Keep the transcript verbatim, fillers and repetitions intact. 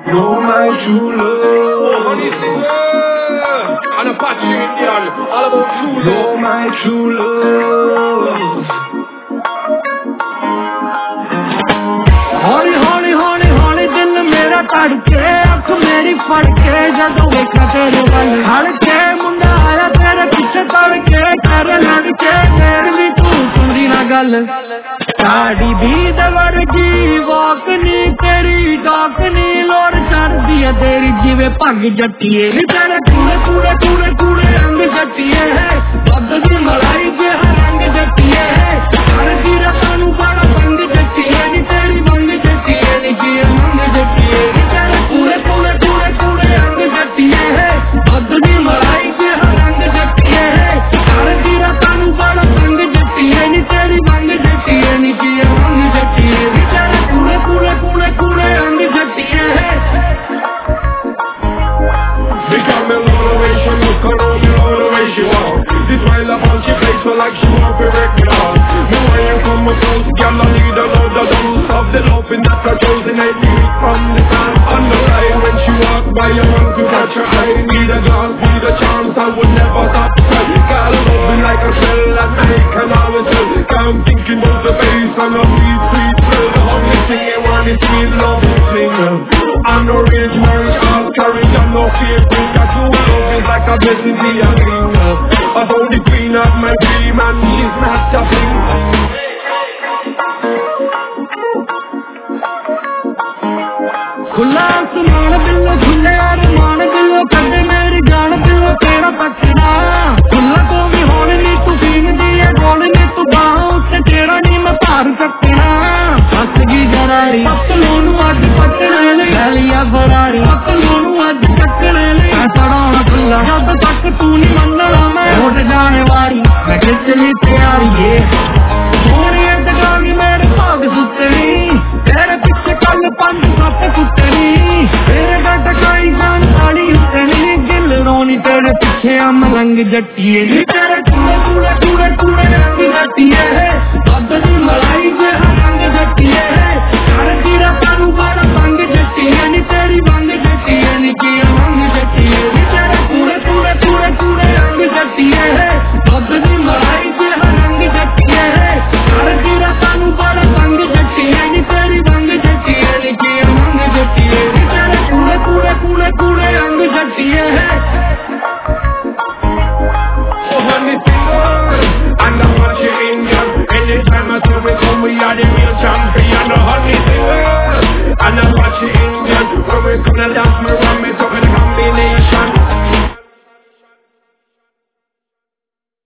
You're my true love. And a Apache Indian, all about true love. You're my true love. हौली हौली हौली हौली दिल मेरा तड़के अख मेरी फड़के जदों देखा तेरे वल हड़के मुंडा आया तेरे पीछे तड़के कर लड़के मेरी भी तू सुनी ना गल साड़ी भी दवर्गी वाकनी तेरी डाकनी लोड़ चढ़दी है तेरी जिवे पग जट्टिए तेरे पूरे पूरे पूरे पूरे रंग जट्टिए है बद दी मलाई जे रंग जट्टिए है हर दी रतानू बड़ा बंग जट्टिए नी तेरी बंग जट्टिए नी जिए मंग जट्टिए तेरे पूरे पूरे पूरे पूरे रंग जट्टिए है बद दी मलाई जे रंग जट्टिए है हर दी रतानू बड़ा बंग जट्टिए नी तेरी बंग जट्टिए नी जिए मंग जट्टिए तेरे पूरे पूरे पूरे पूरे रंग जट्टिए है Become a motivation, look around me all the way she walk. This while up on she face so like she want to break me off. Me when you come close, girl I need another dose of the loving that I chosen. I feel it from the sun on the line when she walk by. I want to catch her eye. Need a glance, need a chance, I would never stop. Girl loving like a shell and I can always tell. I'm thinking about the face and a sweet, sweet smell. The only thing I want is sweet love thing. I'm no rich man, I'll carry on no fear. Think that true love is like a blessing to a king. I hold the queen of my dream and she's not a thing. खुला आसमान दिलो खुले अरमान दिलो कदे मेरी जान दिलो तेरा पकड़ा खुला को भी होने नी तू पीन दिए बोल नी तू बाहों से तेरा नी मैं पार सकना हंसगी जरारी पतलून अज पकड़े ले गलिया फरारी पतलून अज पकड़े ले सड़ाना खुला जब तक तू नी मनना मैं उठ जाने वाली मैं किस लिए तैयारी है सोनी अटकागी मेरे भाग सुतनी तेरे पीछे कल पंज सत कुटनी तेरे डटकाई जान साड़ी उतनी गिल रोनी तेरे पीछे हम रंग जट्टिए